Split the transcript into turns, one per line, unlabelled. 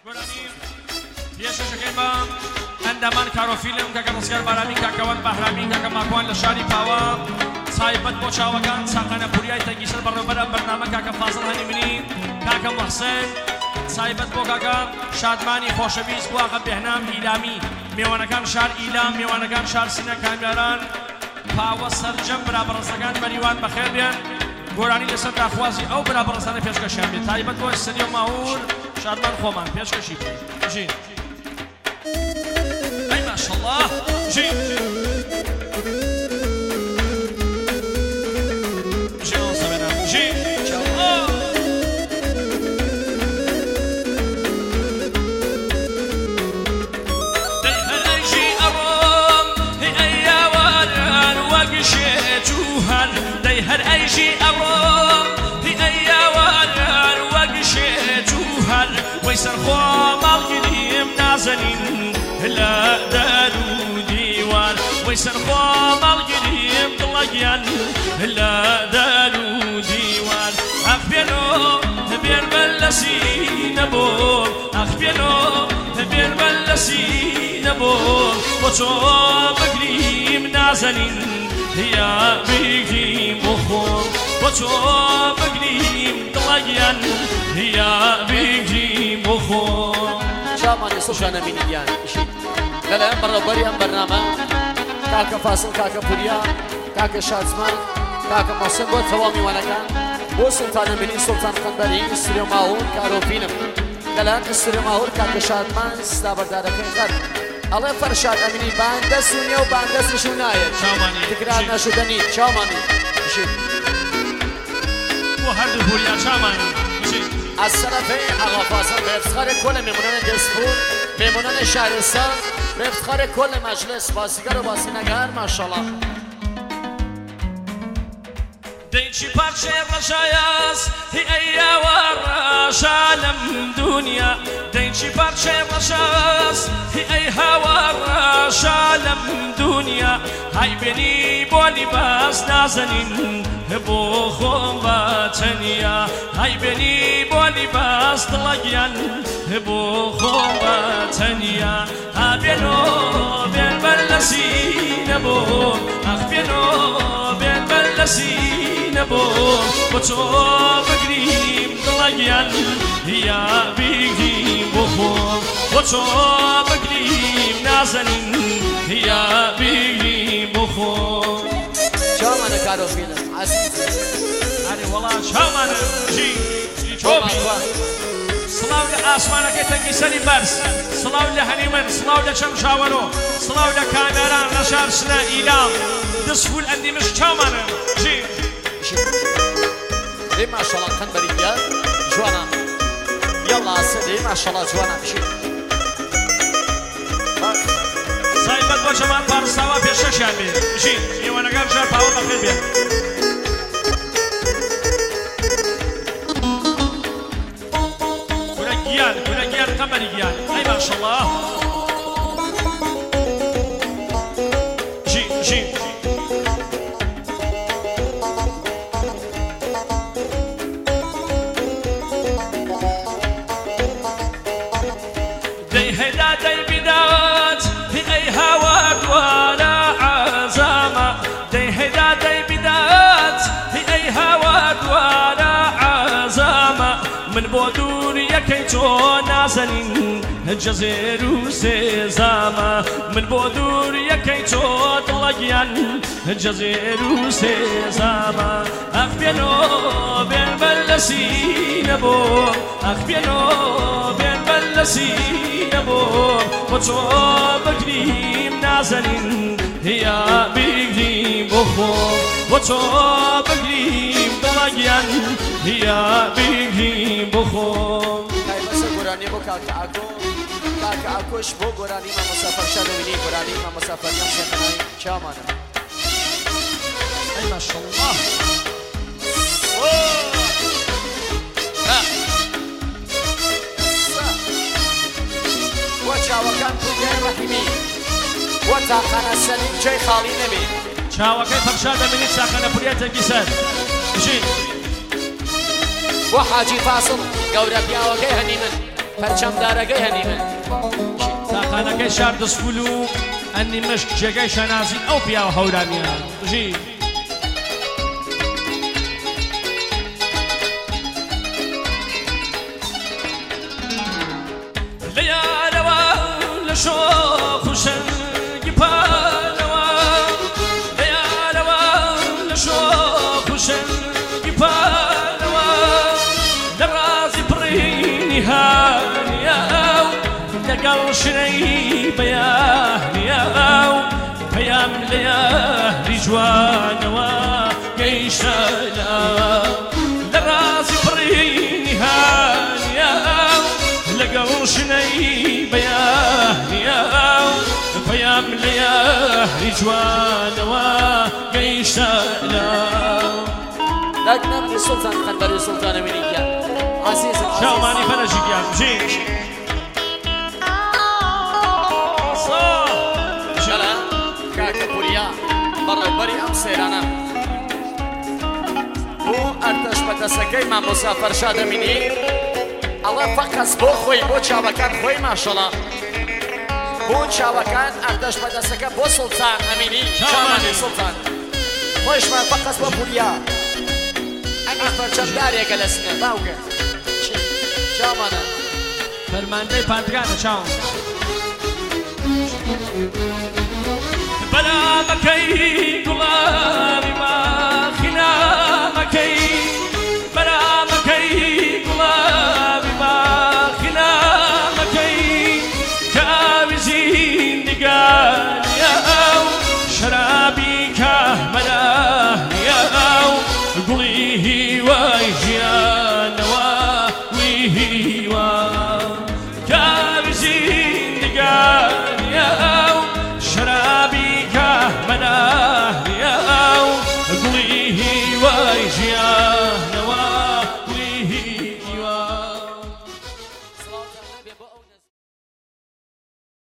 پێشەکەی بە ئەندەمان کارۆفیلم کەکە ڕزگار بارانی کاکەوان بەهرامین کەکە ماکوان لە شاری پاوە سایبەت بۆ چاوەکان چاقانە پوریای تەنگیسەر بەڕێوەبەرە بەرنامە کاکە فازڵ هەنی منی کاکە محسن سایبەت بۆ کاکە شادمانی خۆشەویست بۆ ئاغا بێهنام ئیلامی میوانەکان شار ئیلام میوانەکان شار سینە کامیاران پاوە سەرجەم برابەڕستەکان بەریوان بەخێر بێن گۆرانی لەسەر داخوازی ئەو برابەڕستانە پێشکەشیان بێت تایبەت بۆ سەری و ماهور شادمان خۆمان پێشکەشی ژین ئەی ماشەڵڵا ژین
هر أيجي أروم في أيوان وقشيت وهل ويسر خوام القديم نازلين لا دارو ديوان ويسر خوام القديم طلقيان لا دارو ديوان أخبينو بين بلسين بول أخبينو بين بلسين بول وصوب قديم نازلين يا بيجي مخور وصوب قديم طلقيان يا بيجي مخور
شاماني صوشانا منيان لا لا أمبر بري أمبر ناما كاكا فاصل كاكا بوريا كاكا شازمان كاكا محسن بو ثوامي ونكان بو سلطان مني سلطان قنبري استريو ماهور كارو فيلم لا لا استريو ماهور كاكا شادمان استابر داركين قرب الله فرشاد امینی باندسونی و باندسشونایه تکرار نشدنی چامانی
و هر دو بوریا چامانی
از طرف آقا فاصل به افتخار کل میمونان دسپور میمونان شهرستان به افتخار کل مجلس بازیگر و بازینگر ماشاءالله
ديتشي بارشي الرشاياس هي أيا وراش عالم دنيا ديتشي بارشي الرشاياس هي أيها وراش عالم دنيا هاي بني بولي باس نازنين بو خوم باتنيا هاي بني بولي باس طلقيان بو خوم باتنيا ها بينو بين بلسين بو أخ بينو بين بلسين بو وصوب قريب طلقيان يا بيجي بخور وصوب قريب نازنين يا بيجي بخور
شو مانا كارو فيلم عزيزي
يعني والله شو مانا جي شوبي سلاو لآسمانك تنقي سري برس سلاو لهنيمن سلاو لشمشاورو سلاو لكاميران لشار سنا إيلام دسفول أندي مش شو مانا جي
ليه ما شاء الله قنبرية جوانا يلا سيدي ما شاء الله جوانا بشي
سايبت بو جمال بارستاوا بيششان بي بشي يوانا قام شار باور بخير بي كنا جيان قمري جيان أي ما شاء الله جي
دي هدا دي بدات في أي هواك ولا عزامة دي هدا دي بدات في أي هواك ولا عزامة من بودور يكيتو نازنين الجزير وسيزامة من بودور يكيتو طلقيان الجزير وسيزامة أخ بينو بين بلسين بو أخ بينو بين بلسين بو وصوب قريب نازنين يا بيجي بخور وصوب قريب طلقيان يا بيجي بخور
گورانی بو کاکا عکوش بو گورانی ما مسافر شده وینی گورانی ما مسافر نمیشه کنایی چامانه
أي ما شاء الله
وچاوەکان پوگەی ڕەحیمی وە تاقانە سەلیم جێی خاڵی نەبێ
چاوەکەی پەخشا دەبینی چاقانە پوریەتێکی سەر بژین
وە حاجی فاسڵ گەورە پیاوەکەی هەنی من پەرچەمدارەکەی هەنیمە
تاقانەکەی شار دەسپول و ئەنی مشک جێگەی شەنازین ئەو پیاوە هەورانیان ژی
لە یارەوە لە شۆخ و شەنگی پانەوە لە یارەوە لە شۆخ و شەنگی پانەوە لە ڕازی پڕینی هانیە لەگەڵ شنەی بەیانیە پەیام لە یاری جوانەوە گەیشتە لە ڕازی پڕینی هانیە لەگەڵ شنەی بەیانیە پەیام لە یاری جوانەوە گەیشتە
داگنام سلطان خەنبەری سلطانە منیگیان عزیزم
شاومانی فەرەجیگیان ژی
کاکە پوریا بەڕێوەبەری ئەم سەیرانە بۆ ئەردەش بەدەسەکەی مامۆستا فەرشاد ئەمینی ئەڵێ فەقەس بۆ خۆی بۆ چاوەکان خۆی ماشەڵا بۆ چاوەکان ئەردەش بەدەسەکە بۆ سڵتان ئەمینی شامانی سڵتان خۆشمان فەقەس بۆ پوریا ئەگەر پەرچەمدارێکە لە سنە باوکە شامانە
فەرماندەی پادگانە چاوم
بەلامەکەی گوڵاری باخ